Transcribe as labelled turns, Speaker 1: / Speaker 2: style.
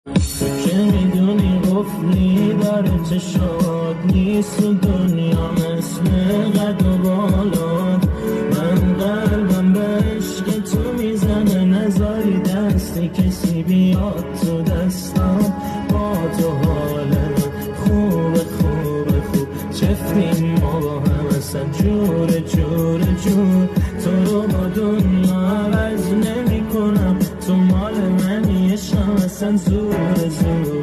Speaker 1: تو که میدونی قفلی داره چشات نیست و دنیا مثل قد و بالات. من قلبم به عشق تو میزنه، نذاری دستی کسی بیاد تو دستم. با تو حال من خوبه خوبه خوب، چفتیم ما با هم اصلا جور جور جور. تو رو با دنیا عوض نمی کنم، تو مال منی عشقم اصلا زور زور.